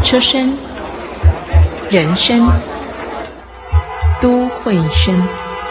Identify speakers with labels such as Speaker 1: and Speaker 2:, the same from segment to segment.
Speaker 1: 车声、人声、都会声。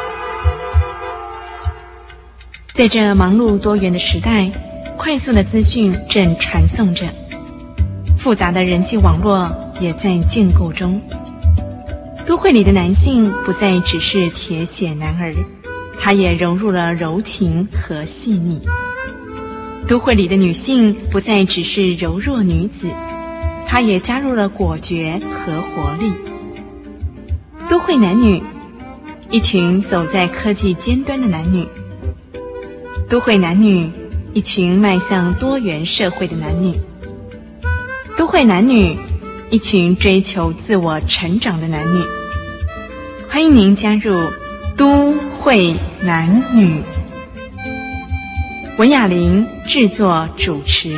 Speaker 1: 在这忙碌多元的时代，快速的资讯正传送着，复杂的人际网络也在建构中。都会里的男性不再只是铁血男儿，他也融入了柔情和细腻。都会里的女性不再只是柔弱女子，她也加入了果决和活力。都会男女，一群走在科技尖端的男女。都会男女，一群迈向多元社会的男女。都会男女，一群追求自我成长的男女。欢迎您加入都会男女。文雅玲制作主持。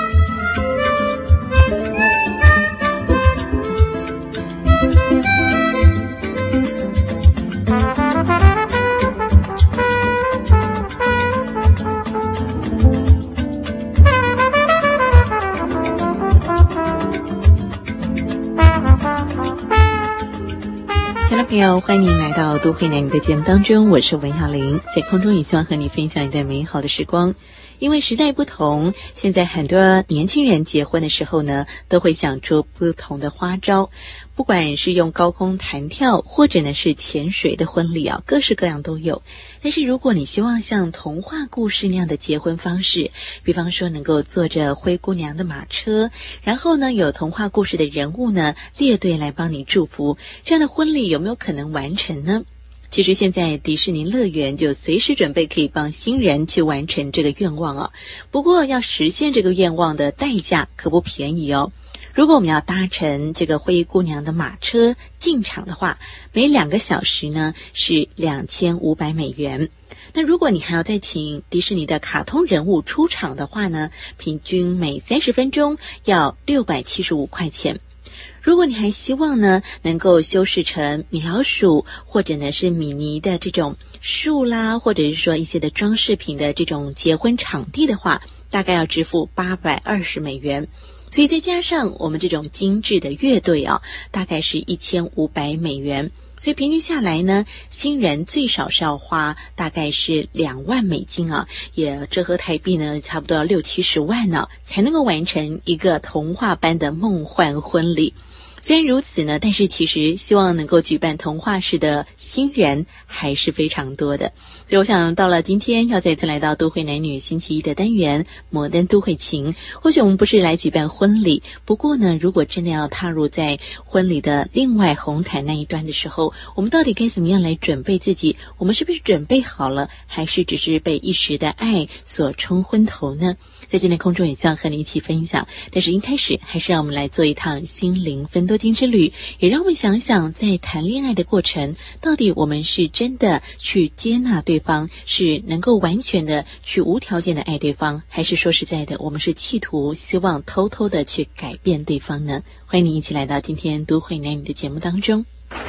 Speaker 1: 朋友，欢迎您来到都会男女的节目当中，我是文雅玲，在空中也希望和你分享一段美好的时光。因为时代不同，现在很多年轻人结婚的时候呢，都会想出不同的花招，不管是用高空弹跳，或者呢是潜水的婚礼啊，各式各样都有。但是如果你希望像童话故事那样的结婚方式，比方说能够坐着灰姑娘的马车，然后呢有童话故事的人物呢列队来帮你祝福，这样的婚礼有没有可能完成呢？其实现在迪士尼乐园就随时准备可以帮新人去完成这个愿望哦。不过要实现这个愿望的代价可不便宜哦。如果我们要搭乘这个灰姑娘的马车进场的话，每2个小时呢是2500美元。那如果你还要再请迪士尼的卡通人物出场的话呢，平均每30分钟要675块钱。如果你还希望呢能够修饰成米老鼠或者呢是米妮的这种树啦，或者是说一些的装饰品的这种结婚场地的话，大概要支付820美元。所以再加上我们这种精致的乐队啊，大概是1500美元。所以平均下来呢，新人最少是要花大概是2万美金啊，也折合台币呢差不多要60-70万呢，才能够完成一个童话般的梦幻婚礼。虽然如此呢，但是其实希望能够举办童话式的新人还是非常多的。所以我想到了今天要再次来到都会男女星期一的单元摩登都会情，或许我们不是来举办婚礼，不过呢如果真的要踏入在婚礼的另外红毯那一端的时候，我们到底该怎么样来准备自己？我们是不是准备好了，还是只是被一时的爱所冲昏头呢？在今天空中也希望和你一起分享，但是一开始还是让我们来做一趟心灵分多金之旅，也让我们想想在谈恋爱的过程，到底我们是真的去接纳对方，是能够完全的去无条件的爱对方，还是说实在的我们是企图希望偷偷的去改变对方呢？欢迎你一起来到今天都会男女的节目当中。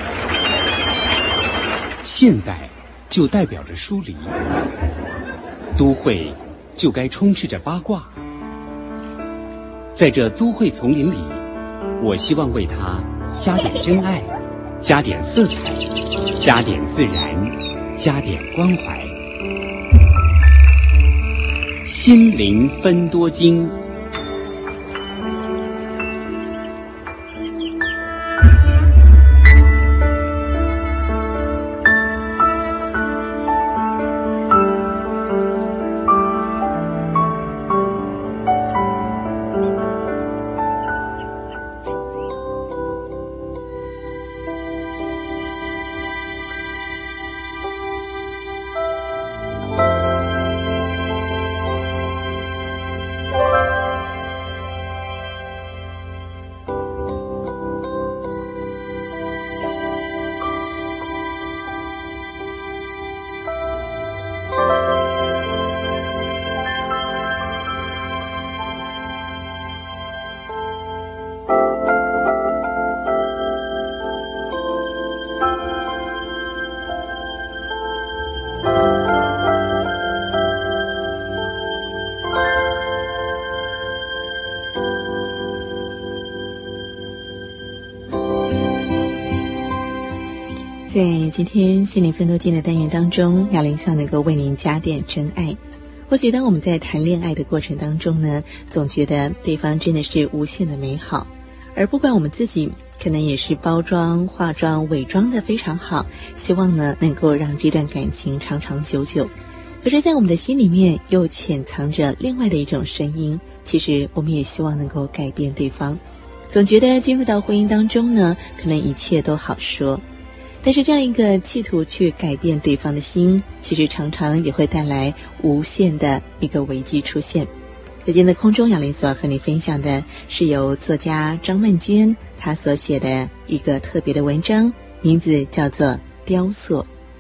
Speaker 2: 现代就代表着疏离，都会就该充斥着八卦。在这都会丛林里，我希望为它加点真爱，加点色彩，加点自然，加点关怀。心灵分多金。
Speaker 1: 在今天心灵分多金的单元当中，雅玲希望能够为您加点真爱。或许当我们在谈恋爱的过程当中呢，总觉得对方真的是无限的美好，而不管我们自己可能也是包装、化妆、伪装的非常好，希望呢能够让这段感情长长久久。可是在我们的心里面又潜藏着另外的一种声音，其实我们也希望能够改变对方，总觉得进入到婚姻当中呢，可能一切都好说，但是这样一个企图去改变对方的心，其实常常也会带来无限的一个危机出现。在今天的空中，雅玲所要和你分享的是由作家张曼娟她所写的一个特别的文章，名字叫做《雕塑》。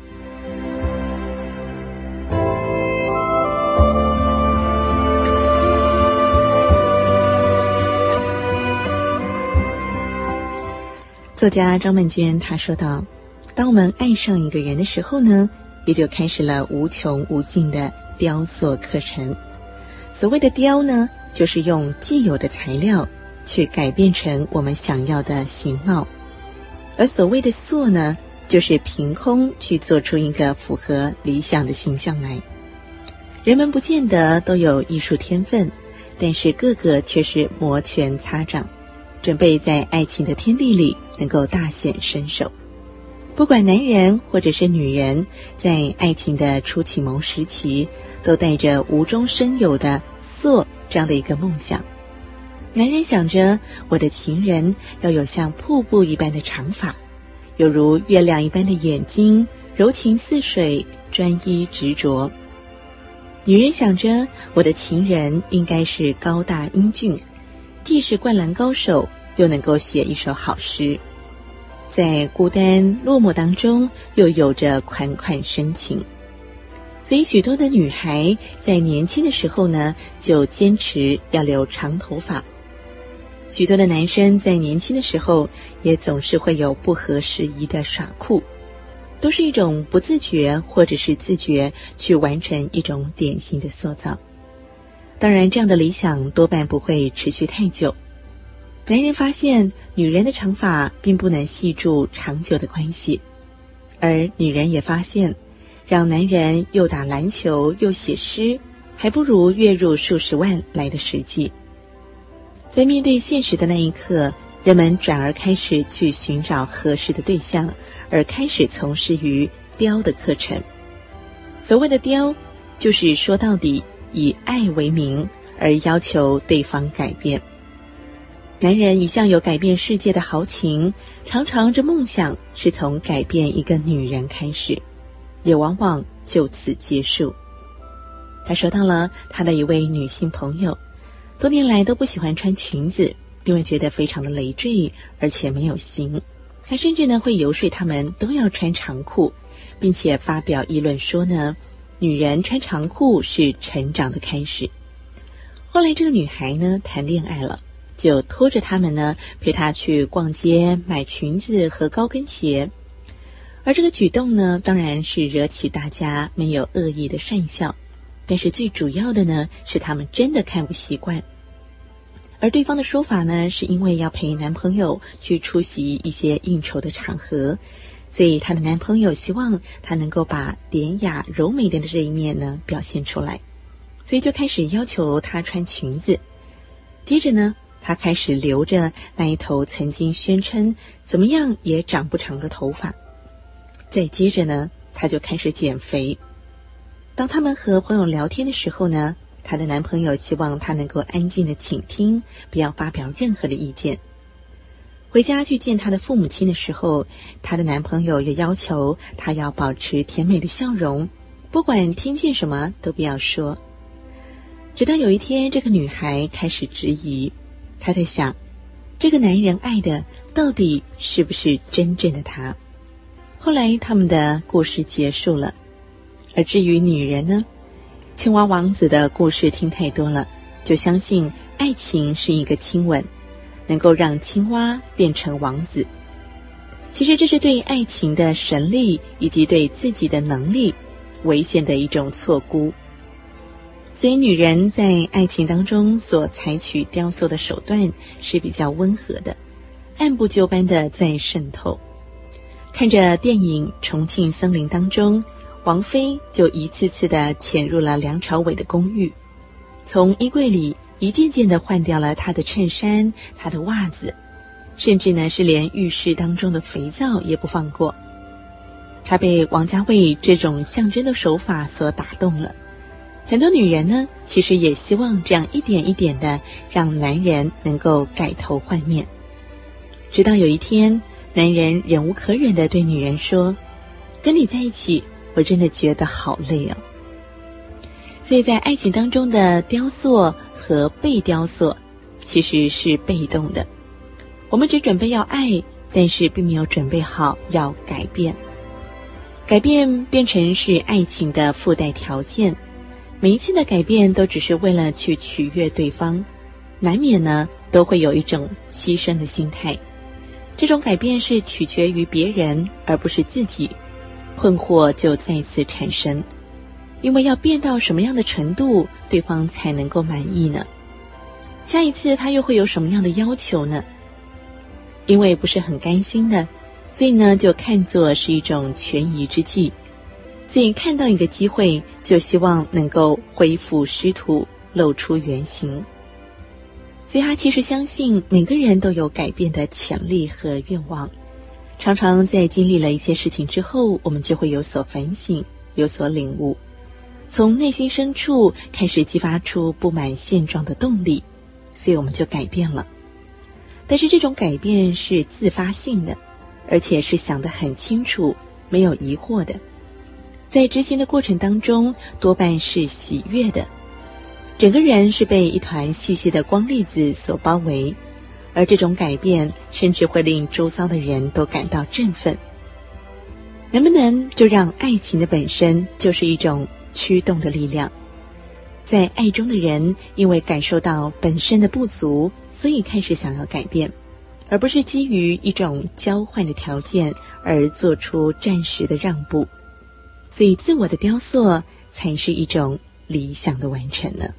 Speaker 1: 作家张曼娟她说道，当我们爱上一个人的时候呢，也就开始了无穷无尽的雕塑课程。所谓的雕呢，就是用既有的材料去改变成我们想要的形貌，而所谓的塑呢，就是凭空去做出一个符合理想的形象来。人们不见得都有艺术天分，但是个个却是摩拳擦掌，准备在爱情的天地里能够大显身手。不管男人或者是女人，在爱情的初启蒙时期，都带着无中生有的塑这样的一个梦想。男人想着，我的情人要有像瀑布一般的长发，有如月亮一般的眼睛，柔情似水，专一执着。女人想着，我的情人应该是高大英俊，既是灌篮高手，又能够写一首好诗，在孤单落寞当中又有着款款深情。所以许多的女孩在年轻的时候呢，就坚持要留长头发。许多的男生在年轻的时候也总是会有不合时宜的耍酷，都是一种不自觉或者是自觉去完成一种典型的塑造。当然这样的理想多半不会持续太久。男人发现女人的长发并不能系住长久的关系，而女人也发现让男人又打篮球又写诗，还不如月入数十万来的实际。在面对现实的那一刻，人们转而开始去寻找合适的对象，而开始从事于雕的课程。所谓的雕，就是说到底以爱为名，而要求对方改变。男人一向有改变世界的豪情，常常这梦想是从改变一个女人开始，也往往就此结束。他说到了他的一位女性朋友，多年来都不喜欢穿裙子，因为觉得非常的累赘，而且没有型。他甚至呢会游说他们都要穿长裤，并且发表议论说呢，女人穿长裤是成长的开始。后来这个女孩呢谈恋爱了，就拖着他们呢陪她去逛街买裙子和高跟鞋。而这个举动呢当然是惹起大家没有恶意的讪笑，但是最主要的呢是他们真的看不习惯。而对方的说法呢，是因为要陪男朋友去出席一些应酬的场合，所以她的男朋友希望她能够把典雅柔美的这一面呢表现出来，所以就开始要求她穿裙子。接着呢，她开始留着那一头曾经宣称怎么样也长不长的头发。再接着呢，她就开始减肥。当他们和朋友聊天的时候呢，她的男朋友希望她能够安静的倾听，不要发表任何的意见。回家去见她的父母亲的时候，她的男朋友又要求她要保持甜美的笑容，不管听见什么都不要说。直到有一天，这个女孩开始质疑，她在想，这个男人爱的到底是不是真正的他？后来他们的故事结束了。而至于女人呢，青蛙王子的故事听太多了，就相信爱情是一个亲吻，能够让青蛙变成王子。其实这是对爱情的神力以及对自己的能力危险的一种错估。所以女人在爱情当中所采取雕塑的手段是比较温和的，按部就班的在渗透。 看着电影《重庆森林》当中，王菲就一次次的潜入了梁朝伟的公寓，从衣柜里一件件的换掉了他的衬衫、他的袜子，甚至呢是连浴室当中的肥皂也不放过。他被王家卫这种象征的手法所打动了。很多女人呢，其实也希望这样一点一点的让男人能够改头换面。直到有一天，男人忍无可忍的对女人说：跟你在一起，我真的觉得好累哦。所以在爱情当中的雕塑和被雕塑其实是被动的，我们只准备要爱，但是并没有准备好要改变。改变变成是爱情的附带条件，每一次的改变都只是为了去取悦对方，难免呢都会有一种牺牲的心态。这种改变是取决于别人而不是自己，困惑就再次产生。因为要变到什么样的程度，对方才能够满意呢？下一次他又会有什么样的要求呢？因为不是很甘心的，所以呢就看作是一种权宜之计，所以看到一个机会就希望能够恢复师徒，露出原形。所以他其实相信每个人都有改变的潜力和愿望，常常在经历了一些事情之后，我们就会有所反省，有所领悟，从内心深处开始激发出不满现状的动力，所以我们就改变了。但是这种改变是自发性的，而且是想得很清楚，没有疑惑的。在执行的过程当中，多半是喜悦的，整个人是被一团细细的光粒子所包围，而这种改变甚至会令周遭的人都感到振奋。能不能就让爱情的本身就是一种驱动的力量？在爱中的人因为感受到本身的不足，所以开始想要改变，而不是基于一种交换的条件而做出暂时的让步。所以自我的雕塑才是一种理想的完成呢。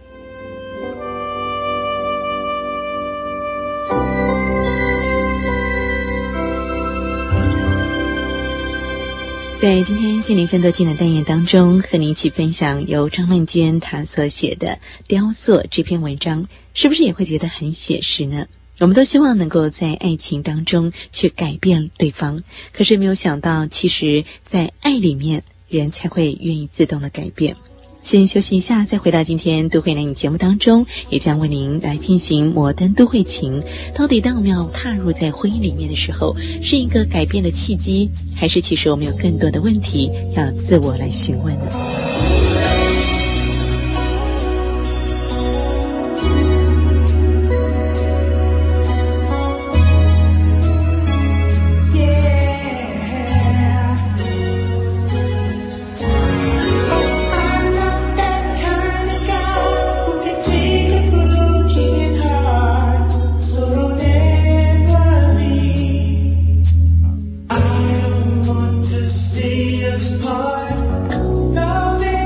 Speaker 1: 在今天心灵奋斗记的单元当中，和您一起分享由张曼娟她所写的《雕塑》这篇文章，是不是也会觉得很写实呢？我们都希望能够在爱情当中去改变对方，可是没有想到，其实在爱里面，人才会愿意自动的改变。先休息一下，再回到今天都会男女节目当中，也将为您来进行摩登都会情。到底当我们要踏入在婚姻里面的时候，是一个改变的契机，还是其实我们有更多的问题要自我来询问呢？
Speaker 3: See us part, no.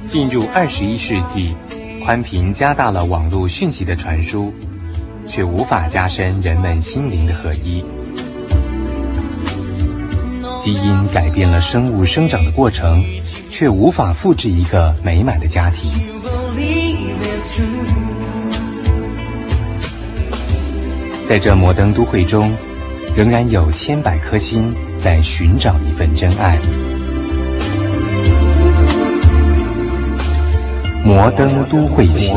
Speaker 3: 进入21世纪，宽频加大了网络讯息的传输，却无法加深人们心灵的合一。基因改变了生物生长的过程，却无法复制一个美满的家庭。在这摩登都会中，仍然有千百颗心在寻找一份真爱。摩登都会情。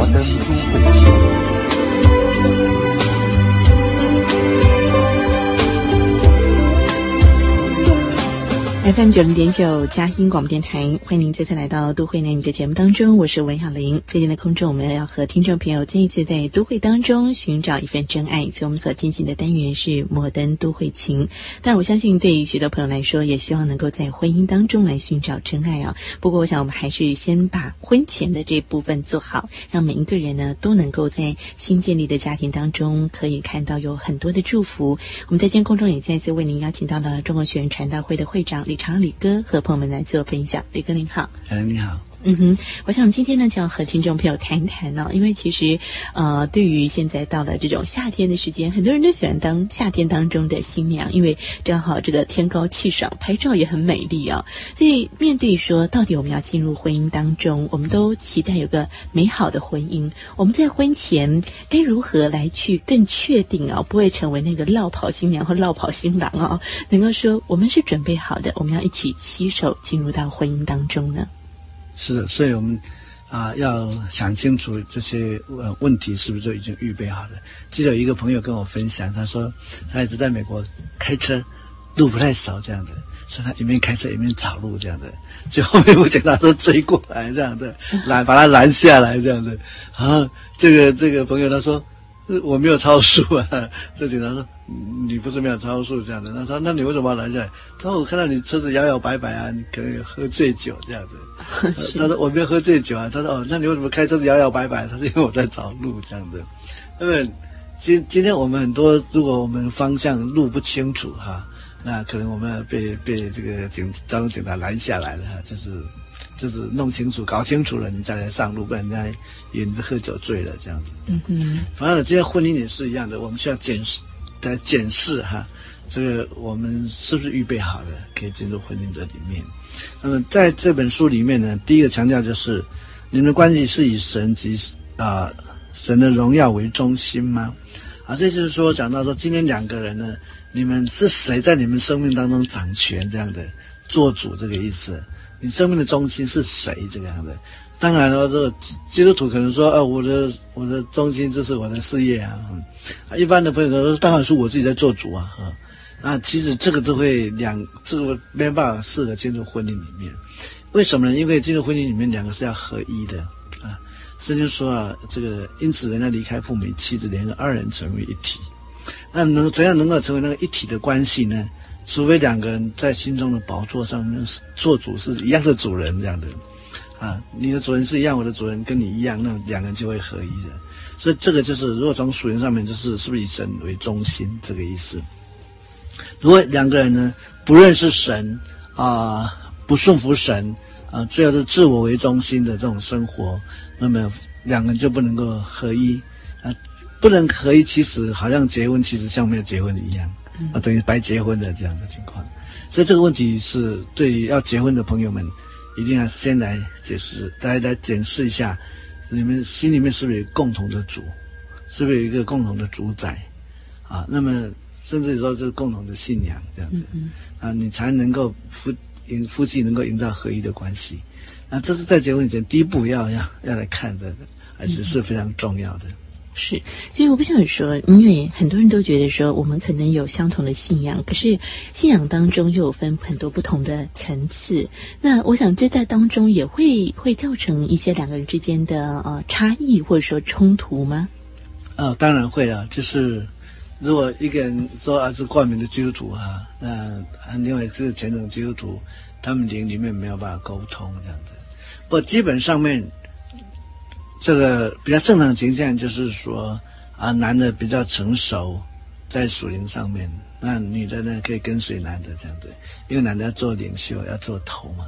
Speaker 1: FM 90.9佳音广播电台，欢迎您再次来到都会男女的节目当中，我是文晓玲。最近的空中，我们要和听众朋友再一次在都会当中寻找一份真爱，所以我们所进行的单元是摩登都会情。当然我相信对于许多朋友来说，也希望能够在婚姻当中来寻找真爱啊。不过我想我们还是先把婚前的这部分做好，让每一个人呢都能够在新建立的家庭当中可以看到有很多的祝福。我们在今天空中也再一次为您邀请到了中国学院传道会的会长李长李哥和朋友们来做分享。李哥您好。
Speaker 4: 你好。
Speaker 1: 我想今天呢就要和听众朋友谈谈因为其实对于现在到了这种夏天的时间，很多人都喜欢当夏天当中的新娘，因为正好这个天高气爽，拍照也很美丽啊。所以面对说到底我们要进入婚姻当中，我们都期待有个美好的婚姻，我们在婚前该如何来去更确定不会成为那个落跑新娘或落跑新郎能够说我们是准备好的，我们要一起携手进入到婚姻当中呢？
Speaker 4: 是的，所以我们要想清楚这些问题是不是都已经预备好了。记得有一个朋友跟我分享，他说他一直在美国开车，路不太熟这样的，所以他一面开车一面找路这样的，所以后面我警察车追过来这样的，把他拦下来这样的。这个朋友他说我没有超速啊，这警察说你不是没有超速这样的。他说那你为什么要拦下来？他说我看到你车子摇摇摆摆啊，你可能有喝醉酒这样的。他说我没有喝醉酒啊。他说那你为什么开车子摇摇摆摆？他说因为我在找路这样的。那么今天我们很多，如果我们方向路不清楚那可能我们要被这个交通警察拦下来了就是弄清楚搞清楚了你再来上路，不然人家以为你是喝酒醉了这样子。同样的，这些婚姻也是一样的，我们需要检视这个我们是不是预备好了可以进入婚姻的里面。那么在这本书里面呢，第一个强调就是你们的关系是以神及神的荣耀为中心吗？这就是说讲到说今天两个人呢，你们是谁在你们生命当中掌权这样的做主，这个意思。你生命的中心是谁这个样的。当然了，这个基督徒可能说我的中心就是我的事业一般的朋友说当然是我自己在做主其实这个都会这个没办法适合进入婚姻里面。为什么呢？因为进入婚姻里面两个是要合一的圣经说这个因此人家离开父母妻子，连二人成为一体。那怎样能够成为那个一体的关系呢？除非两个人在心中的宝座上面做主是一样的主人这样的你的主人是一样，我的主人跟你一样，那两个人就会合一的。所以这个就是如果从属灵上面就是是不是以神为中心这个意思。如果两个人呢不认识神不顺服神最后是自我为中心的这种生活，那么两个人就不能够合一不能合一，其实好像结婚其实像没有结婚一样等于白结婚的这样的情况。所以这个问题是对于要结婚的朋友们一定要先来解释，大家来检视一下你们心里面是不是有共同的主，是不是有一个共同的主宰那么甚至说是共同的信仰这样子你才能够夫妻能够营造合一的关系。这是在结婚以前第一步要来看的，而且是非常重要的。
Speaker 1: 是，所以我不想说，因为很多人都觉得说我们可能有相同的信仰，可是信仰当中又有分很多不同的层次。那我想这在当中也会造成一些两个人之间的差异或者说冲突吗？
Speaker 4: 当然会了。就是如果一个人说是冠冕的基督徒那另外是虔诚基督徒，他们灵里面没有办法沟通这样子。不过基本上面这个比较正常的情况就是说男的比较成熟在属灵上面，那女的呢可以跟随男的这样子，因为男的要做领袖要做头嘛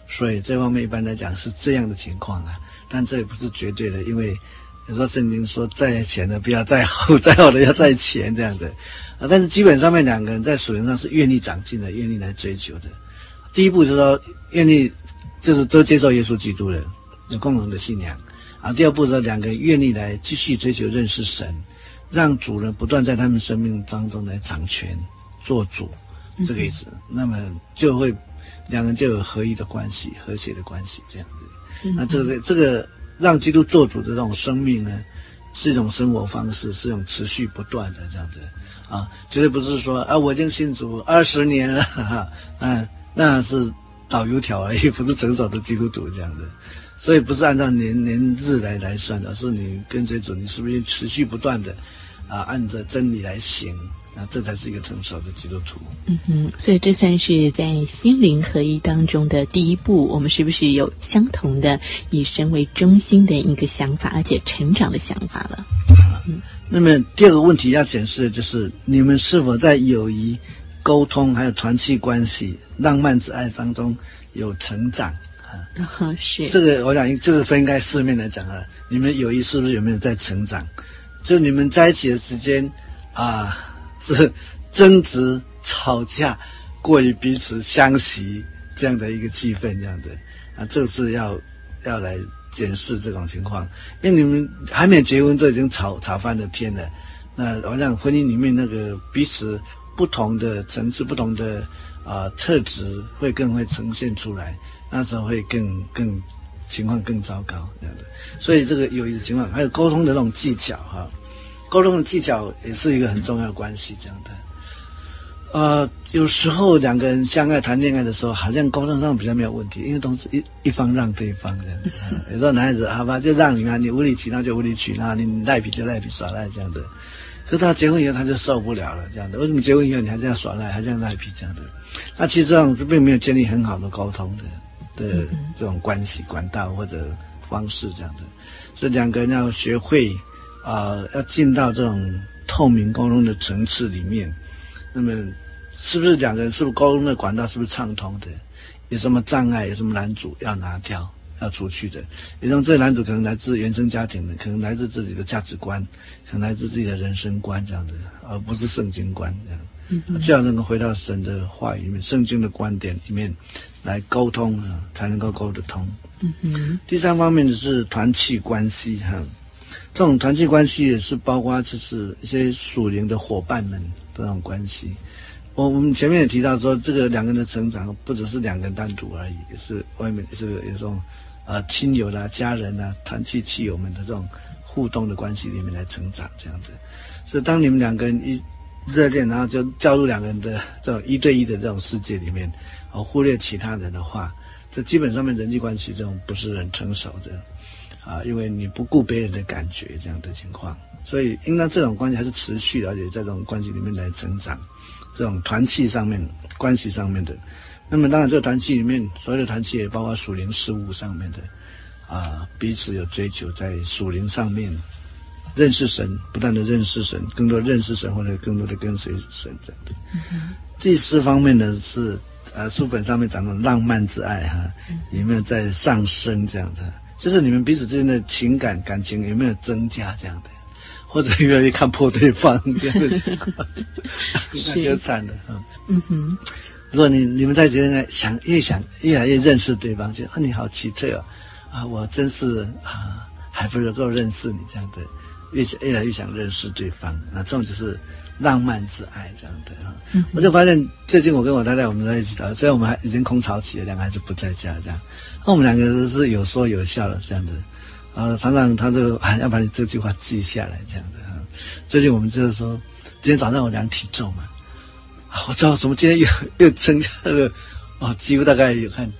Speaker 4: 所以这方面一般来讲是这样的情况啊，但这也不是绝对的，因为有时候圣经说在前的不要在后，在后的要在前这样子但是基本上面两个人在属灵上是愿意长进的，愿意来追求的。第一步就是说愿意就是都接受耶稣基督的，有共同的信仰第二步是两个人愿意来继续追求认识神，让主人不断在他们生命当中来掌权做主，这个意思那么就会两人就有合一的关系，和谐的关系这样子那这个让基督做主的这种生命呢，是一种生活方式，是一种持续不断的这样子绝对不是说我已经信主20年了那是导油条而已，不是成熟的基督徒这样的。所以不是按照年日来算的，而是你跟随主，你是不是持续不断的按着真理来行，这才是一个成熟的基督徒。
Speaker 1: 所以这算是在心灵合一当中的第一步，我们是不是有相同的以神为中心的一个想法，而且成长的想法了？
Speaker 4: 那么第二个问题要检视的就是你们是否在友谊、沟通还有团契关系、浪漫之爱当中有成长
Speaker 1: 是
Speaker 4: 这个我想这个分开四面来讲你们友谊是不是有没有在成长？就你们在一起的时间是争执吵架过于彼此相惜这样的一个气氛这样的这是要来检视这种情况，因为你们还没有结婚都已经吵翻了天了。那我想婚姻里面那个彼此不同的层次、不同的特质会更会呈现出来，那时候会更情况更糟糕这样的。所以这个友谊的情况，还有沟通的那种技巧沟通的技巧也是一个很重要的关系这样的。有时候两个人相爱谈恋爱的时候，好像沟通上比较没有问题，因为都是一方让对方这样的有时候男孩子好吧就让你你无理取闹就无理取闹，你赖皮就赖皮耍赖这样的。可是他结婚以后他就受不了了这样的，为什么结婚以后你还这样耍赖，还这样赖皮这样的？那其实这样并没有建立很好的沟通的这种关系管道或者方式这样的。所以两个人要学会要进到这种透明沟通的层次里面，那么是不是两个人是不是沟通的管道是不是畅通的？有什么障碍，有什么拦阻要拿掉，要除去的。也就是这个拦阻可能来自原生家庭的，可能来自自己的价值观，可能来自自己的人生观这样的，而不是圣经观这样。最好能够回到神的话语里面，圣经的观点里面来沟通才能够沟得通。第三方面就是团契关系这种团契关系也是包括就是一些属灵的伙伴们这种关系。我们前面也提到说，这个两个人的成长不只是两个人单独而已，也是外面是有这种亲友啦、家人啦、团契契友们的这种互动的关系里面来成长这样子。所以当你们两个人一热恋，然后就掉入两个人的这种一对一的这种世界里面忽略其他人的话，这基本上面人际关系这种不是很成熟的因为你不顾别人的感觉这样的情况。所以应当这种关系还是持续的，而且在这种关系里面来成长，这种团契上面关系上面的。那么当然这个团契里面，所有的团契也包括属灵事务上面的彼此有追求，在属灵上面认识神，不断的认识神，更多认识神，或者更多的跟随神这样的。第四方面呢是书本上面讲的浪漫之爱有没有在上升这样的，就是你们彼此之间的感情有没有增加这样的，或者越来越看破对方这样的情况那就惨了如果你们在一起越来越认识对方，就你好奇特我真是还不能够认识你这样的，越来越想认识对方这种就是浪漫之爱这样的我就发现最近我跟我太太我们在一起虽然我们还已经空巢期了，两个孩子不在家这样，那我们两个都是有说有笑的这样的常常他就要把你这句话记下来这样的最近我们就是说，今天早上我量体重嘛我知道怎么今天又增加了几乎大概有看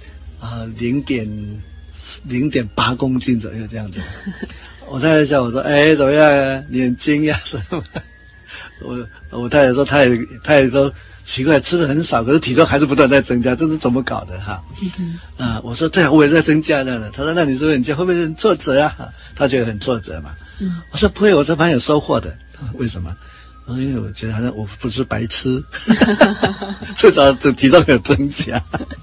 Speaker 4: 0.8公斤左右这样子我太太笑我说怎么样你很惊讶是吗我太太说她也说奇怪，吃的很少，可是体重还是不断在增加，这是怎么搞的我说对我也在增加的。他说那你说你会不会很挫折他觉得很挫折嘛我说不会，我这蛮有收获的。为什么？因为我觉得好像我不是白痴至少这体重有增加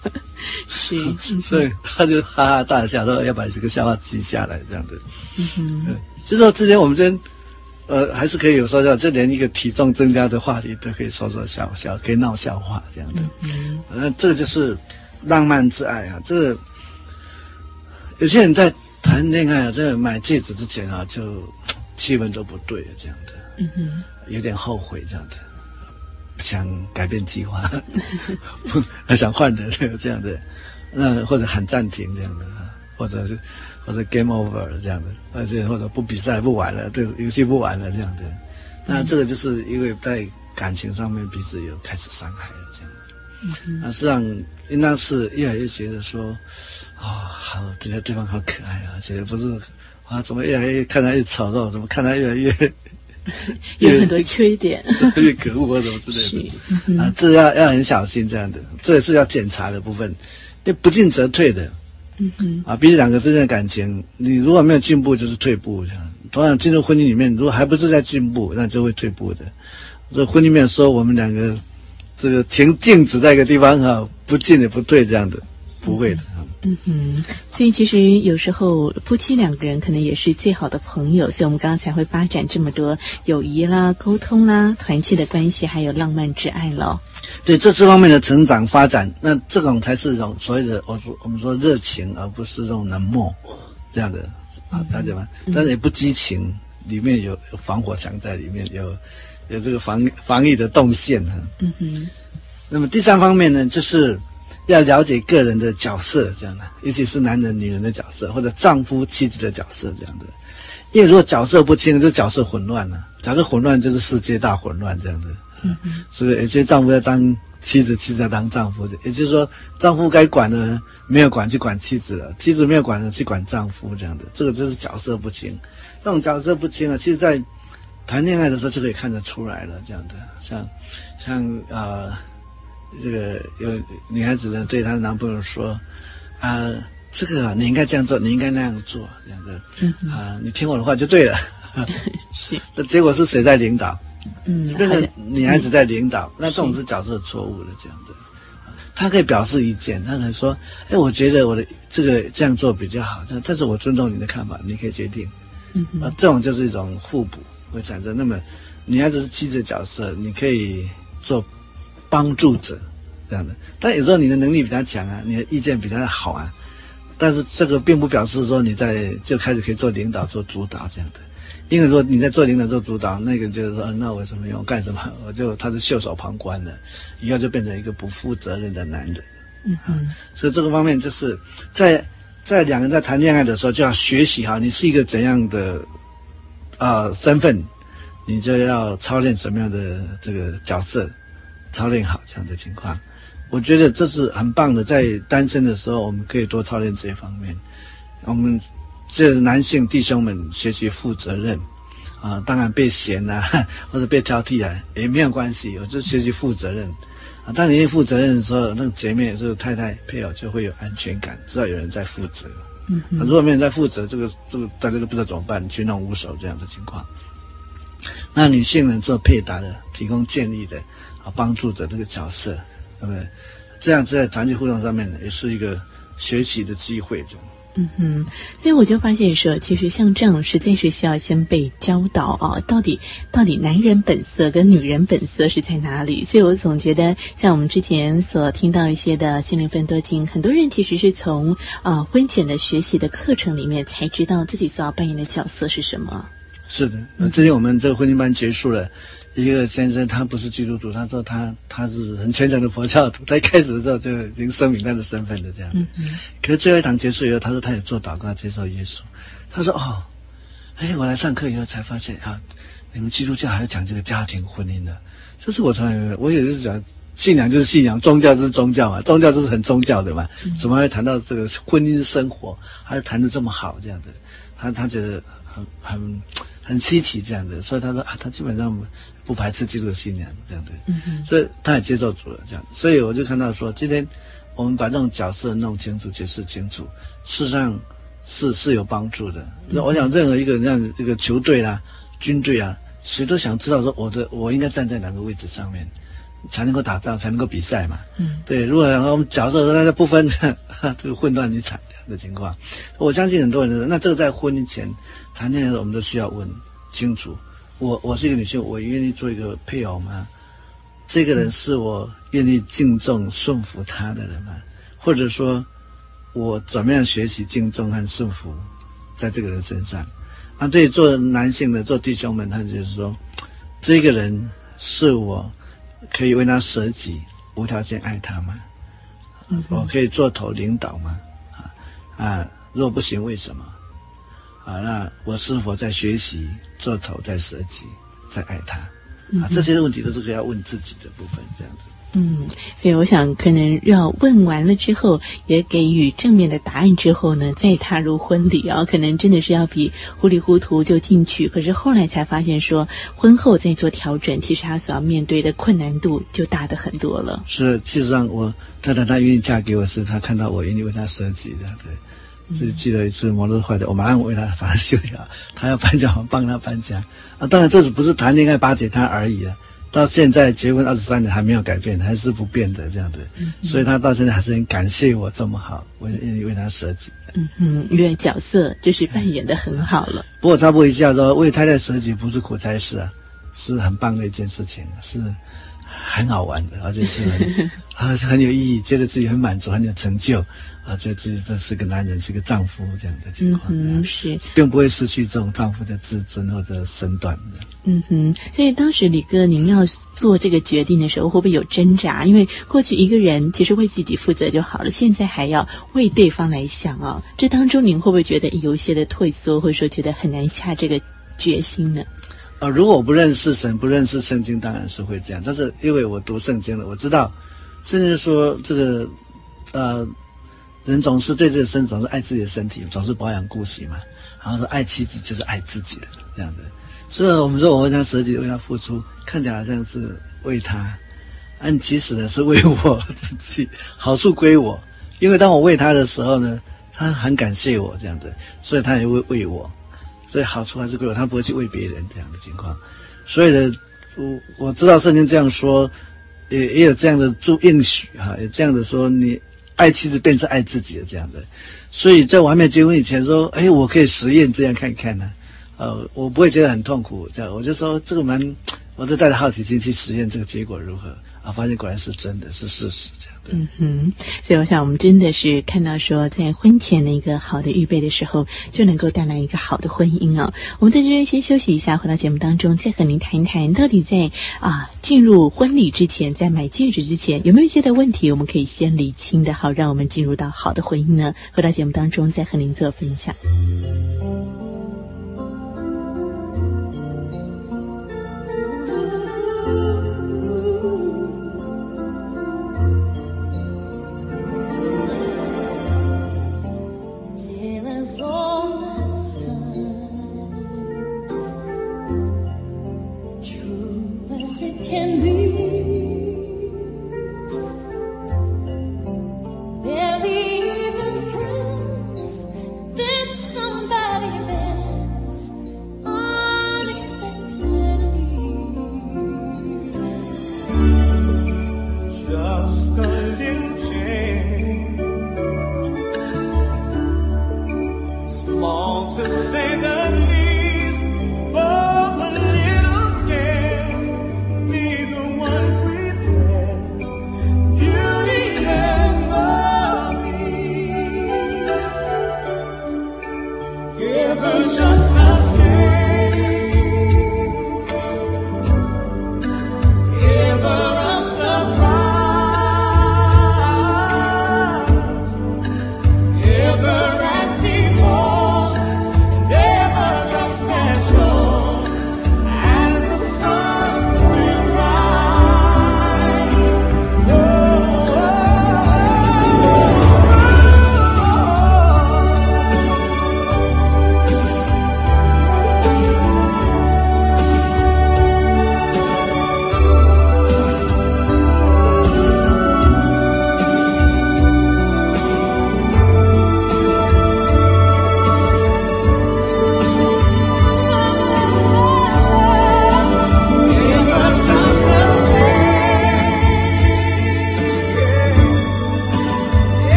Speaker 1: 是，
Speaker 4: 所以他就哈哈大笑，说要把这个笑话记下来，这样子。其实之前我们这还是可以有说笑，就连一个体重增加的话题都可以说笑，可以闹笑话这样的。这个就是浪漫之爱啊。这个有些人在谈恋爱在买戒指之前啊，就气氛都不对这样的。有点后悔这样的，想改变计划，想换人这样的，或者喊暂停这样的，或者 game over 这样的，或者不比赛不玩了，这个游戏不玩了这样的。那这个就是因为在感情上面彼此有开始伤害了这样的。实际上应当是越来越觉得说，好，觉得对方好可爱啊，觉得不是怎么越来越看他越丑陋，怎么看他越来越
Speaker 1: 有很多缺点，
Speaker 4: 越可恶或什么之类的。这要很小心这样的，这也是要检查的部分，因为不进则退的。彼此两个之间的感情，你如果没有进步，就是退步。同样进入婚姻里面，如果还不是在进步，那就会退步的。这婚姻里面说我们两个这个停静止在一个地方不进也不退这样的，不会的。
Speaker 1: 所以其实有时候夫妻两个人可能也是最好的朋友，所以我们刚刚才会发展这么多友谊啦、沟通啦、团契的关系，还有浪漫之爱了。
Speaker 4: 对，这方面的成长发展，那这种才是一种所谓的我们说热情，而不是这种冷漠这样的了解吗？但是也不激情，里面有防火墙在里面，有这个防疫的动线。那么第三方面呢，就是要了解个人的角色这样的，尤其是男人女人的角色，或者丈夫妻子的角色这样的。因为如果角色不清，就角色混乱了。角色混乱就是世界大混乱这样的。所以有些丈夫要当妻子，妻子要当丈夫，也就是说丈夫该管的没有管，去管妻子了，妻子没有管的去管丈夫这样的。这个就是角色不清。这种角色不清啊，其实在谈恋爱的时候就可以看得出来了这样的。像这个有女孩子呢对她的男朋友说这个你应该这样做，你应该那样做这样的。你听我的话就对了。
Speaker 1: 是。
Speaker 4: 那结果是谁在领导？变成女孩子在领导，那这种是角色错误的这样的。她可以表示意见，她可以说我觉得我的这个这样做比较好，但是我尊重你的看法，你可以决定。这种就是一种互补会产生。那么女孩子是妻子的角色，你可以做帮助者这样的，但有时候你的能力比较强你的意见比较好但是这个并不表示说你就开始可以做领导做主导这样的。因为如果你在做领导做主导，那个就是说那我有什么用干什么，他是袖手旁观的，以后就变成一个不负责任的男人。所以这个方面就是在两个人在谈恋爱的时候就要学习你是一个怎样的身份，你就要操练什么样的这个角色，操练好这样的情况。我觉得这是很棒的，在单身的时候我们可以多操练这一方面。我们这男性弟兄们学习负责任当然被嫌或者被挑剔也没有关系，我就学习负责任当你负责任的时候，那个姐妹就是太太配偶就会有安全感，知道有人在负责。如果没有人在负责，大家都不知道怎么办，去弄无手这样的情况。那女性呢做配搭的，提供建议的帮助者这个角色，那么这样在团体互动上面呢，也是一个学习的机会这样。
Speaker 1: 所以我就发现说，其实像这样实在是需要先被教导到底男人本色跟女人本色是在哪里。所以我总觉得像我们之前所听到一些的心灵分多金，很多人其实是从婚前的学习的课程里面才知道自己所要扮演的角色是什么。
Speaker 4: 是的，最近我们这个婚姻班结束了，一个先生他不是基督徒，他说他是很虔诚的佛教徒，他一开始的时候就已经声明他的身份的这样。可是最后一堂结束以后，他说他也做祷告接受耶稣。他说我来上课以后才发现你们基督教还要讲这个家庭婚姻的，这是我从来我也是讲信仰就是信仰，宗教就是宗教嘛，宗教就是很宗教的嘛，怎么会谈到这个婚姻生活还谈得这么好这样的？他觉得很稀奇这样的，所以他说他基本上不排斥基督的信仰这样的，所以他也接受主了这样。所以我就看到说，今天我们把这种角色弄清楚、解释清楚，事实上是有帮助的。我想任何一个像这个球队啦、军队谁都想知道说我应该站在哪个位置上面。 才能够打仗，才能够比赛嘛。对，如果我们角色大家不分，这个混乱一场的情况，我相信很多人，那这个在婚姻前谈恋爱，我们都需要问清楚。我是一个女性，我愿意做一个配偶吗？这个人是我愿意敬重顺服他的人吗？或者说我怎么样学习敬重和顺服在这个人身上？对做男性的做弟兄们，他就是说这个人是我可以为他舍己无条件爱他吗？我可以做头领导吗？如果不行为什么？那我是否在学习做头，在舍己，在爱他？这些问题都是要问自己的部分，这样子。
Speaker 1: 所以我想可能要问完了之后，也给予正面的答案之后呢，再踏入婚礼可能真的是要比糊里糊涂就进去，可是后来才发现说婚后再做调整，其实他所要面对的困难度就大得很多了。
Speaker 4: 是，事实上我太太她愿意嫁给我，是她看到我愿意为她舍己的，对。就记得一次摩托坏的，我马上为他把它修理好，他要搬家我帮他搬家。当然这不是谈恋爱巴结他而已到现在结婚23年还没有改变，还是不变的这样的。所以他到现在还是很感谢我这么好，我愿意为他舍己。
Speaker 1: 因为角色就是扮演得很好了。
Speaker 4: 不过插播一下说，为太太舍己不是苦差事是很棒的一件事情，是很好玩的，而且是很有意义，觉得自己很满足，很有成就这是个男人，是个丈夫这样的情况。
Speaker 1: 是，
Speaker 4: 并不会失去这种丈夫的自尊或者身段的。
Speaker 1: 所以当时李哥您要做这个决定的时候，会不会有挣扎？因为过去一个人其实为自己负责就好了，现在还要为对方来想这当中您会不会觉得有一些的退缩，或者说觉得很难下这个决心呢？
Speaker 4: 如果我不认识神，不认识圣经，当然是会这样。但是因为我读圣经了，我知道甚至说这个人总是对这个身总是爱自己的身体，总是保养顾惜嘛。然后说爱妻子就是爱自己的这样子。所以我们说我为他舍己，为他付出，看起来好像是为他，其实呢是为我自己，好处归我。因为当我为他的时候呢，他很感谢我这样子，所以他也会为我。所以好处还是归我，他不会去为别人这样的情况。所以呢，我知道圣经这样说，也有这样的应许也这样的说，你爱妻子便是爱自己的这样的。所以在我还没结婚以前说，我可以实验这样看看我不会觉得很痛苦这样，我就说这个我就带着好奇心去实验这个结果如何发现果然是真的，是事实这样的。
Speaker 1: 所以我想我们真的是看到说，在婚前的一个好的预备的时候，就能够带来一个好的婚姻我们在这边先休息一下，回到节目当中再和您谈一谈，到底在进入婚礼之前，在买戒指之前，有没有一些的问题我们可以先理清的，好让我们进入到好的婚姻呢？回到节目当中再和您做分享。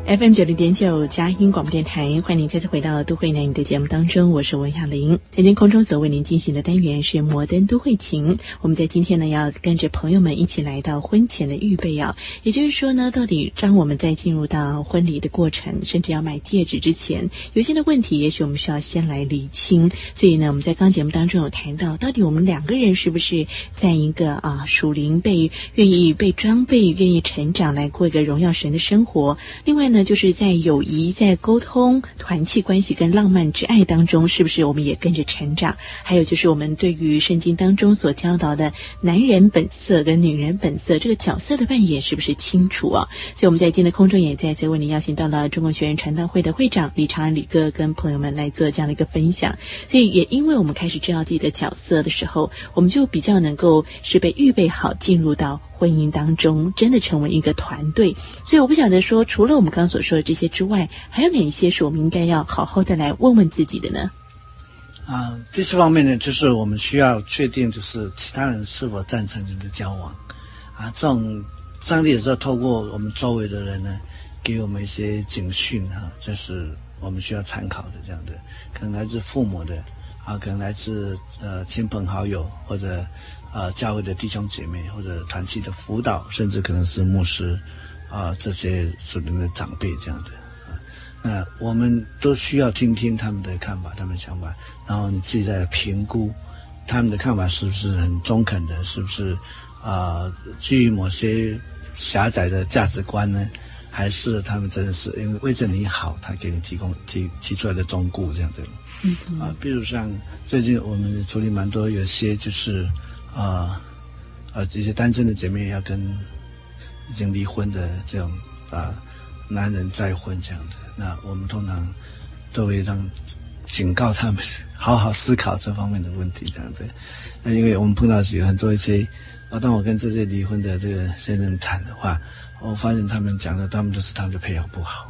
Speaker 1: FM 90.9佳音广播电台，欢迎您再次回到都会男女的节目当中，我是文雅玲。今天空中所为您进行的单元是摩登都会情，我们在今天呢要跟着朋友们一起来到婚前的预备啊，也就是说呢，到底当我们在进入到婚礼的过程，甚至要买戒指之前，有些的问题也许我们需要先来理清。所以呢，我们在刚节目当中有谈到，到底我们两个人是不是在一个属灵愿意被装备，愿意成长，来过一个荣耀神的生活。另外呢，就是在友谊、在沟通、团契关系跟浪漫之爱当中，是不是我们也跟着成长？还有就是我们对于圣经当中所教导的男人本色跟女人本色这个角色的扮演是不是清楚啊？所以我们在今天的空中也再次为您邀请到了中国学院传道会的会长李长安李哥，跟朋友们来做这样的一个分享。所以也因为我们开始知道自己的角色的时候，我们就比较能够是被预备好进入到婚姻当中，真的成为一个团队。所以我不晓得说，除了我们刚刚所说的这些之外，还有哪一些是我们应该要好好的来问问自己的呢？
Speaker 4: 第四方面呢，就是我们需要确定，就是其他人是否赞成你的交往这种上帝有时候透过我们周围的人呢，给我们一些警讯就是我们需要参考的这样的，可能来自父母的可能来自亲朋好友，或者教会的弟兄姐妹，或者团契的辅导，甚至可能是牧师这些属灵的长辈这样的我们都需要听听他们的看法，他们的想法，然后你自己再评估他们的看法是不是很中肯的，是不是基于某些狭窄的价值观呢，还是他们真的是因为为着你好，他给你提出来的忠告这样的比如像最近我们处理蛮多，有些就是这些单身的姐妹要跟已经离婚的这种男人再婚这样的，那我们通常都会警告他们好好思考这方面的问题这样子。因为我们碰到很多一些当我跟这些离婚的这个先生谈的话，我发现他们讲的他们都是他们的配偶不好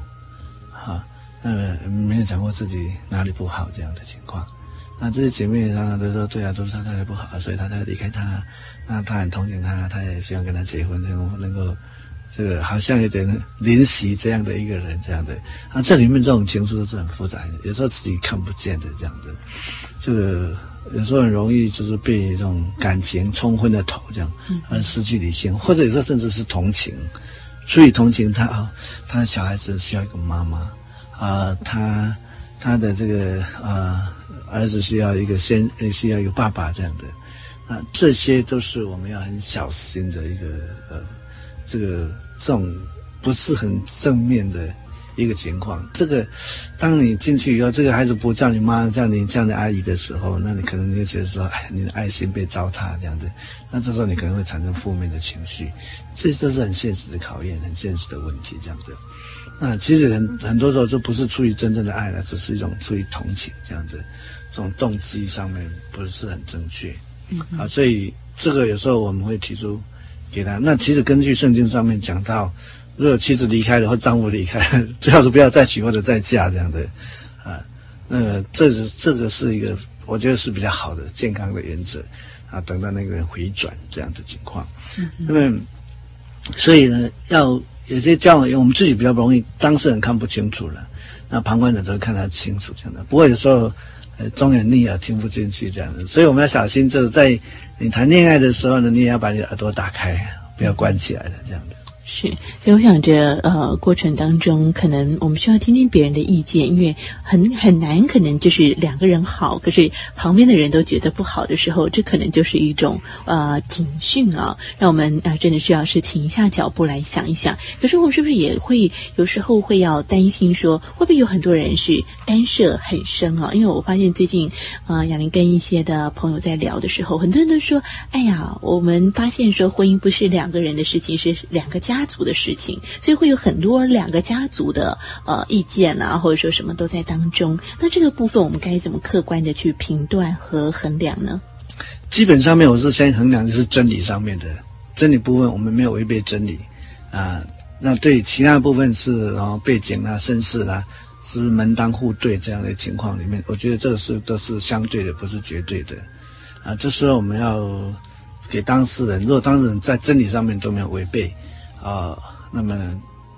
Speaker 4: 没有讲过自己哪里不好这样的情况。那这些姐妹常常都说对都是他太太不好，所以他太太离开他，那他很同情他，他也希望跟他结婚，能够这个好像有点怜惜这样的一个人这样的这里面这种情绪都是很复杂的，有时候自己看不见的这样的，这个有时候很容易就是被这种感情冲昏了头这样，而失去理性，或者有时候甚至是同情，出于同情他的小孩子需要一个妈妈他的这个儿子需要一个爸爸这样的这些都是我们要很小心的一个这种不是很正面的一个情况。这个当你进去以后，这个孩子不叫你妈，叫你阿姨的时候，那你可能就觉得说你的爱心被糟蹋这样子，那这时候你可能会产生负面的情绪，这都是很现实的考验，很现实的问题这样子。那其实很多时候就不是出于真正的爱了，只是一种出于同情这样子，这种动机上面不是很正确所以这个有时候我们会提出给他。那其实根据圣经上面讲到，如果妻子离开了或丈夫离开了，最好是不要再娶或者再嫁这样的这个是一个我觉得是比较好的健康的原则等到那个人回转这样的情况那么所以呢，要有些交往我们自己比较容易，当事人看不清楚了，那旁观者都看得清楚这样的。不过有时候忠言逆耳听不进去这样的，所以我们要小心，就是在你谈恋爱的时候呢，你也要把你的耳朵打开，不要关起来了这样的。
Speaker 1: 是，所以我想着过程当中可能我们需要听听别人的意见，因为很难可能就是两个人好，可是旁边的人都觉得不好的时候，这可能就是一种警讯让我们真的需要是停下脚步来想一想。可是我们是不是也会有时候会要担心说，会不会有很多人是干涉很深因为我发现最近雅玲跟一些的朋友在聊的时候，很多人都说，哎呀，我们发现说婚姻不是两个人的事情，是两个家族的事情，所以会有很多两个家族的意见或者说什么都在当中。那这个部分我们该怎么客观的去评断和衡量呢？
Speaker 4: 基本上面我是先衡量就是真理上面的，真理部分我们没有违背真理那对其他部分是背景身世是不是门当户对这样的情况里面，我觉得这个都是相对的，不是绝对的这时候我们要给当事人，如果当事人在真理上面都没有违背那么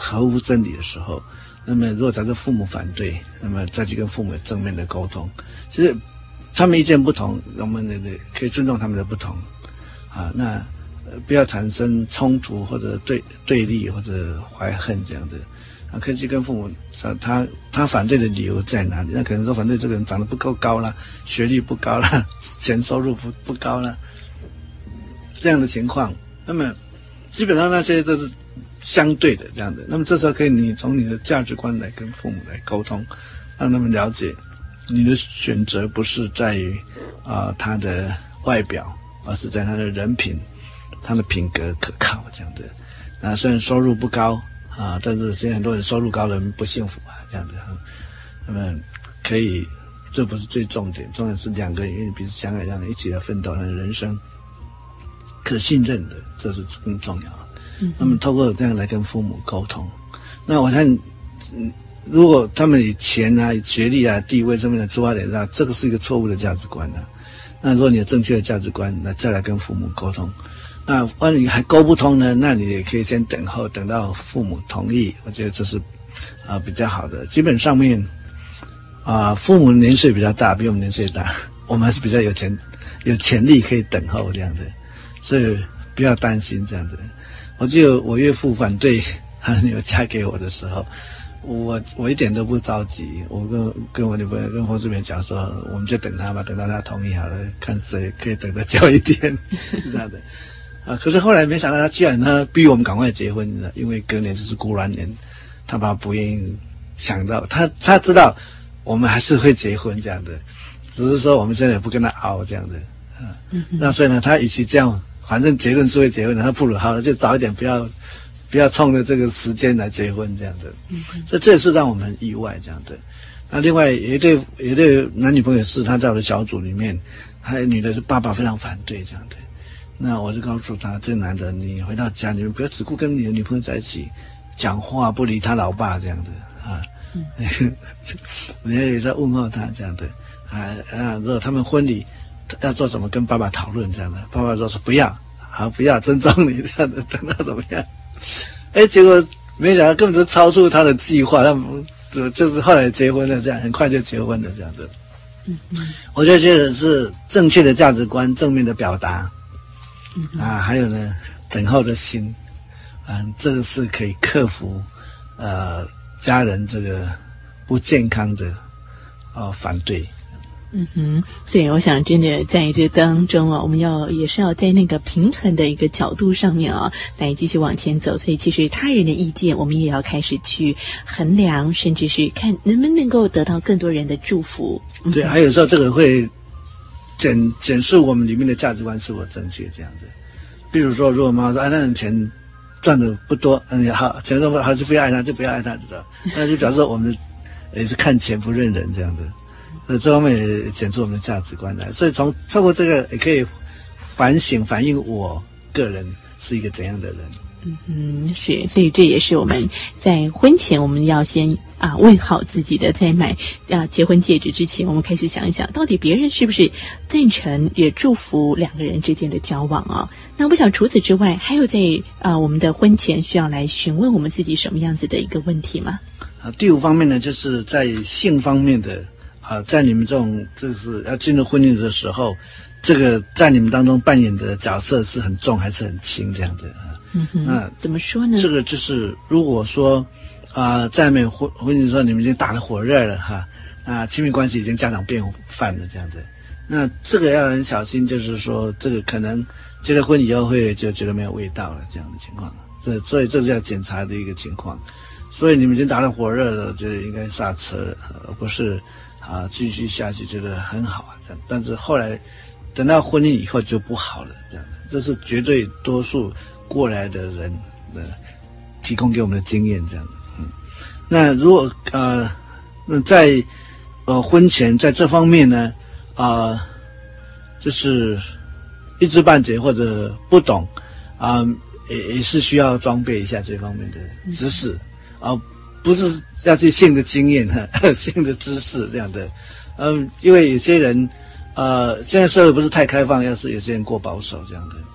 Speaker 4: 合乎真理的时候，那么如果假设父母反对，那么再去跟父母正面的沟通，其实他们意见不同，我们可以尊重他们的不同啊，那不要产生冲突或者对立或者怀恨这样的啊，可以去跟父母他反对的理由在哪里？那可能说反对这个人长得不够高啦，学历不高啦，钱收入不高啦，这样的情况，那么基本上那些都是相对的这样的。那么这时候可以你从你的价值观来跟父母来沟通，让他们了解你的选择不是在于他的外表，而是在他的人品，他的品格可靠这样的。那虽然收入不高啊，但是现在很多人收入高的人不幸福啊这样的。那么可以，这不是最重点，重点是两个人因为彼此相爱，让人一起来奋斗，让人生可信任的，这是更重要。那么透过这样来跟父母沟通，那我看如果他们以钱啊、以学历啊、地位上面的出发点上，这个是一个错误的价值观啊。那如果你有正确的价值观，那再来跟父母沟通。那万一还沟不通呢，那你也可以先等候，等到父母同意，我觉得这是比较好的。基本上面父母年岁比较大，比我们年岁大，我们还是比较有潜力可以等候这样的，所以不要担心这样的。我记得我岳父反对他女儿嫁给我的时候，我一点都不着急，我跟我女朋友跟洪志勉讲说，我们就等他吧，等到他同意好了，看谁可以等得久一点，是这样的。可是后来没想到他居然逼我们赶快结婚，因为隔年就是孤鸾年，他爸不愿意想到他知道我们还是会结婚这样的，只是说我们现在也不跟他熬这样的那所以呢，他与其这样，反正结论是会结婚的，他不如好了就早一点，不要冲着这个时间来结婚这样的。所以这也是让我们很意外这样的。那另外有一对男女朋友是他在我的小组里面，还有女的是爸爸非常反对这样的。那我就告诉他，这个男的你回到家里面不要只顾跟你的女朋友在一起讲话，不理他老爸这样的你也在问候他这样的如果他们婚礼要做什么跟爸爸讨论这样的，爸爸说不要，好不要，尊重你这样的，等到怎么样？结果没想到根本就超出他的计划，他们就是后来结婚了，这样很快就结婚了这样的。我觉得这个是正确的价值观，正面的表达。还有呢，等候的心，这个是可以克服家人这个不健康的反对。
Speaker 1: 所以我想真的在这当中我们也是要在那个平衡的一个角度上面来继续往前走。所以其实他人的意见我们也要开始去衡量，甚至是看能不能够得到更多人的祝福。
Speaker 4: 对，还有时候这个会检视我们里面的价值观是否正确这样子。比如说如果妈妈说那人钱赚的不多，好，钱赚不多好就不要爱他，就不要爱他，知道？那就表示说我们也是看钱不认人这样子。这方面也显出我们的价值观来，所以透过这个也可以反映我个人是一个怎样的人。
Speaker 1: 是，所以这也是我们在婚前我们要先问好自己的，在买结婚戒指之前，我们开始想一想，到底别人是不是赞成也祝福两个人之间的交往那我想除此之外，还有在我们的婚前需要来询问我们自己什么样子的一个问题吗？
Speaker 4: 第五方面呢，就是在性方面的。在你们就是要进入婚姻的时候，这个在你们当中扮演的角色是很重还是很轻这样的？那
Speaker 1: 怎么说呢？
Speaker 4: 这个就是如果说在没有婚姻的时候，你们已经打得火热了亲密关系已经家常便饭了这样的，那这个要很小心，就是说这个可能结了婚以后就觉得没有味道了这样的情况，所以这是要检查的一个情况。所以你们已经打得火热了，就应该刹车，而不是继续下去觉得很好这样，但是后来等到婚姻以后就不好了这样的，这是绝对多数过来的人提供给我们的经验这样的。那如果那在婚前在这方面呢就是一知半解或者不懂也是需要装备一下这方面的知识不是要去性的经验性的知识这样的。因为有些人现在社会不是太开放，要是有些人过保守这样的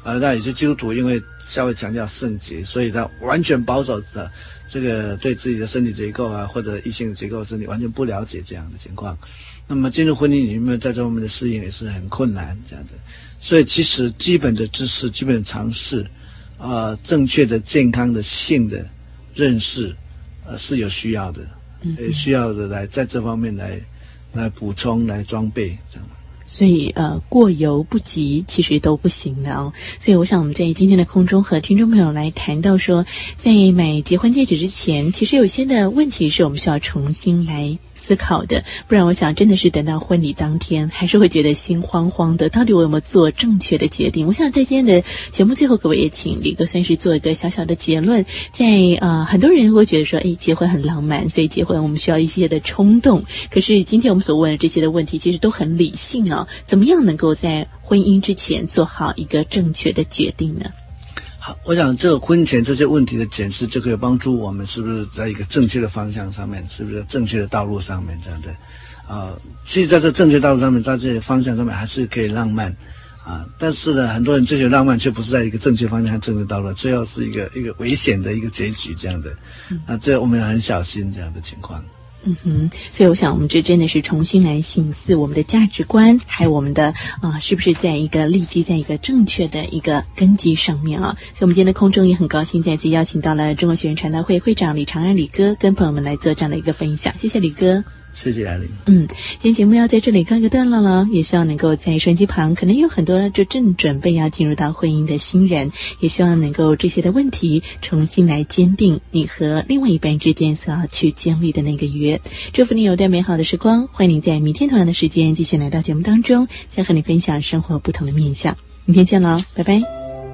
Speaker 4: 那有些基督徒因为教会强调圣洁，所以他完全保守着这个对自己的身体结构啊，或者异性的结构身体完全不了解这样的情况。那么进入婚姻里面，在这方面的适应也是很困难这样的。所以其实基本的知识、基本的常识，正确的健康的性的认识，是有需要的，需要的来在这方面来补充、来装备这样。
Speaker 1: 所以过犹不及其实都不行的哦。所以我想我们在今天的空中和听众朋友来谈到说，在买结婚戒指之前，其实有些的问题是我们需要重新来思考的，不然我想真的是等到婚礼当天还是会觉得心慌慌的，到底我有没有做正确的决定。我想在今天的节目最后，各位也请李哥算是做一个小小的结论。在很多人会觉得说结婚很浪漫，所以结婚我们需要一些的冲动，可是今天我们所问的这些的问题其实都很理性哦，怎么样能够在婚姻之前做好一个正确的决定呢？
Speaker 4: 好，我想这个婚前这些问题的检视，就可以帮助我们是不是在一个正确的方向上面，是不是正确的道路上面这样的。其实在这正确道路上面，在这些方向上面还是可以浪漫但是呢，很多人追求浪漫却不是在一个正确方向和正确道路，最后是一个危险的一个结局这样的。这我们要很小心这样的情况。
Speaker 1: 所以我想我们这真的是重新来省思我们的价值观，还有我们的是不是在一个立基在一个正确的一个根基上面啊。所以我们今天的空中也很高兴再次邀请到了中国学院传道会会长李长安李哥跟朋友们来做这样的一个分享，谢谢李哥。
Speaker 4: 谢谢艾琳。
Speaker 1: 今天节目要在这里告一个段落了，也希望能够在收音机旁可能有很多就正准备要进入到婚姻的新人，也希望能够这些的问题重新来坚定你和另外一半之间所要去建立的那个约。祝福你有段美好的时光，欢迎你在明天同样的时间继续来到节目当中，再和你分享生活不同的面向。明天见了，拜拜。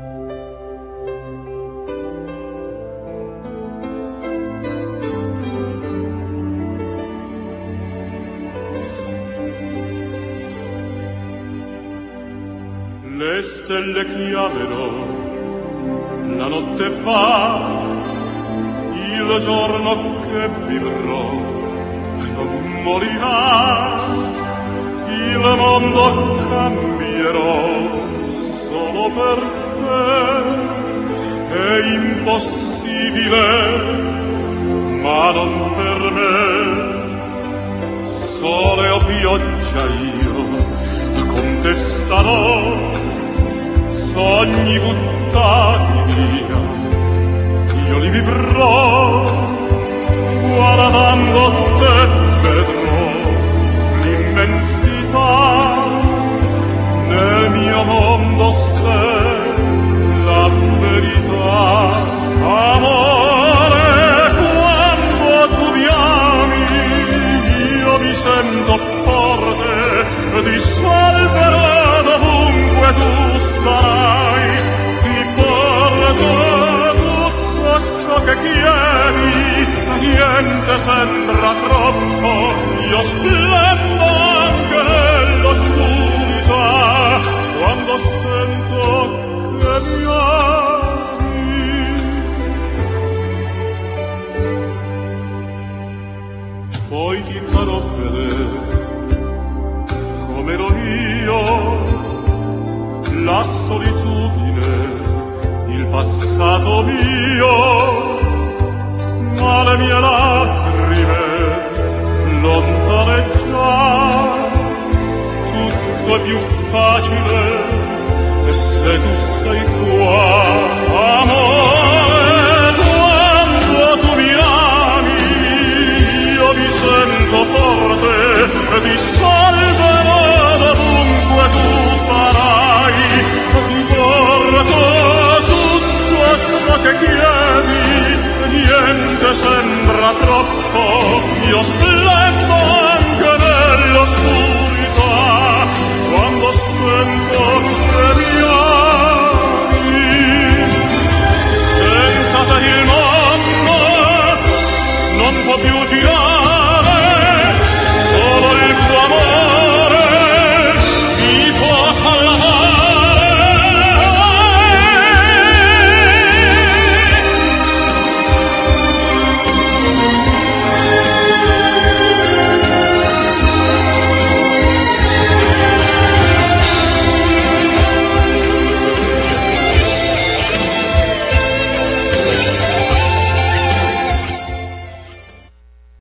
Speaker 5: Le stelle chiamerò, la notte va, il giorno che vivrò non morirà, il mondo cambierò solo per te, è impossibile, ma non per me, sole o pioggia io contestarò, sogni buttati via, io li vivrò, guardando te vedrò l'immensità, nel mio mondo sei la verità, amore, quando tu mi ami, io mi sento forte, dissolverò dovunque tu sarai, ti porto tutto ciò che chiedi, niente sembra troppo, io splendo anche nell'oscurità, quando sento che mi ami. Poi ti farò vedere com'ero io, la solitudine, il passato mio, ma le mie lacrime lontane già, tutto è più facile se tu sei qua, amore, quando tu mi ami, io mi sento forte di